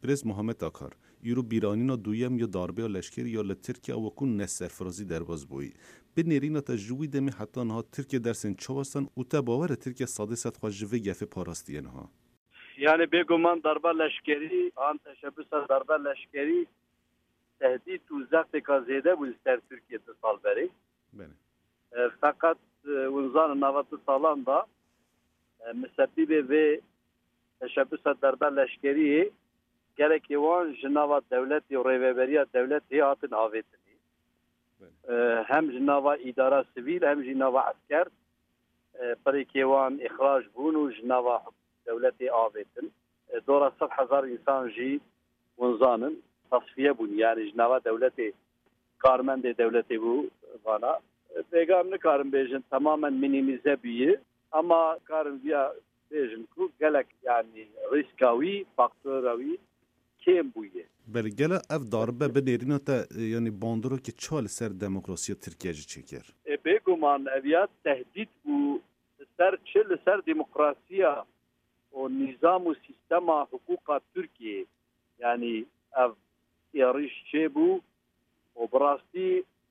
برز محمد آکار ایرو بیرانینا دویم یا داربه یا لشکری یا لترکیه و کن نسرفرازی در باز بوی به نیرینا تجربی دمی حتی نها ترکیه درسن چوستن و تا باور ترکیه ساده ست خواه جوه گفه پاراستی نها یعنی بگمان دربه لشکری آن تشبس دربه لشکری تهدید و زخت که زیده بود در ترکیه سال بری فقط ونزان 90 سالان دا مسبب و تشبس دربه لشکری gerek evan jinava devleti و rêveberiya devletê hatin avêtinî. Hem jinava îdara sivîl hem jinava esker perêkê wan îxraj bûn û jinava devletê avêtin. Dora 100,000 insan jî winzanin tasfiye bûn yani jinava devletê karmendê devletê bû vana. Pêgan nikarin bêjin tamamen minimize bûye ama karin viya bêjin ku gelek yani riska wî faktora wî کم بوده. برگله اف داربه به نیرینه تا یعنی باندرو که چال سر دموکراسی ترکیه جی چکر؟ بگمان اویات تهدید بو سر چل سر دموکراسیا و نظام و سیستم حقوق ترکیه یعنی اف یاریش چه بو و براستی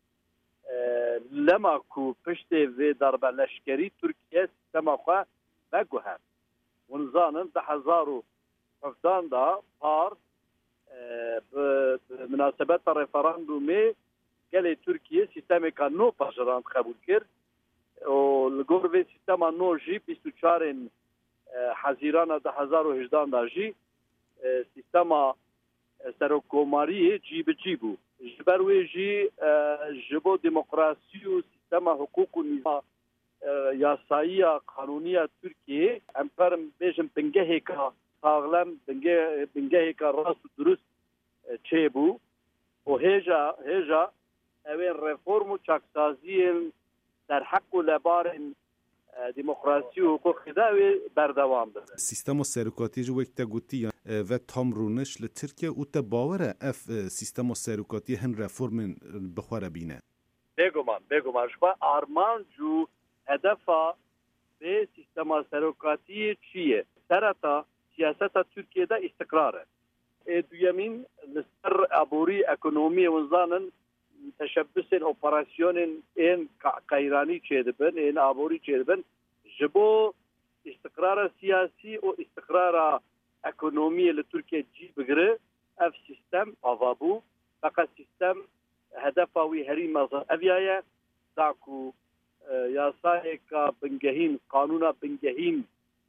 لما کو پشت و دربه لشکری ترکیه سیستم خواه بگوهن ونزانن 2017 دا پارت بمناسبة الريفراندومي قال تركيا سيستم كانو باجران قبول كر والغورفي سيستم نو جي 24 حزيران 2018 دا جي سيستم سروكوماري جي بجيبو جبروي جي جبو ديمقراسي وسيستم حقوق ونظام ياسايا قانونية تركيا امبرم بيجم بنجهيكا sağlam bingehê ka rast û durust çêbû û hêja evên reform û çaksaziyên serheq û lebarên demokrasî û hukukê de wê berdewam bibin. Sîstema serokatî ji wek te gotiye ve tam rûniş li Tirkiye û te bawer e ev sîstema serokatî hin reformên bixwe re bîne. Bêguman ji xwe armanc û hedefa vê sîstema serokatiyê çi ye? Sereta siyaseta Türkiye'de istikrarı. Duyemin ser aburi ekonomi uzanın teşebbüsün operasyonun en kayrani çedibin, en aburi çedibin. Jibo istikrara siyasi o istikrara ekonomiye Türkiye cibigri ev sistem avabu. Fakat sistem hedefavi herimazı evyaya daku yasayeka bingehin, kanuna bingehin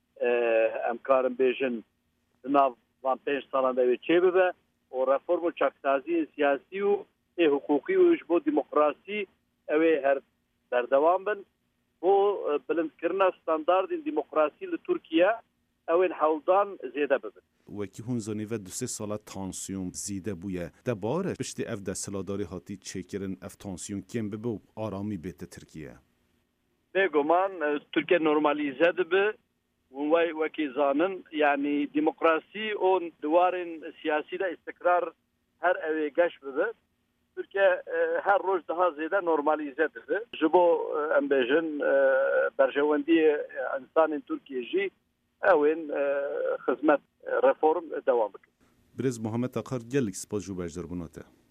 امکارم بیشن ناو وان 5 سالان دوی چه ببه و رفرم و چکسازی سیاسی و حقوقی و جبو دموکراسی اوی هر در دوام بن و بلند کرنا ستاندارد دموکراسی لترکیه اوی حولدان زیده ببن وکی هون زنی و 2-3 ساله تانسیون زیده بویه ده باره پشتی اف ده سلاداری هاتی چکرن اف تانسیون کم ببه و آرامی بیت ترکیه بگو من ترکیه نورمالیزه ده وای وکی زانن یعنی دموکراسی و دوارن سیاسی ده استقرار هر اوی گش بده Türkiye her roz daha ziyade normalizedir. Jibo embejin berjevendi insanın Türkiye'ci evin hizmet reform devam ediyor. Brez Muhammed Akar gellik spas ju bejder bunate.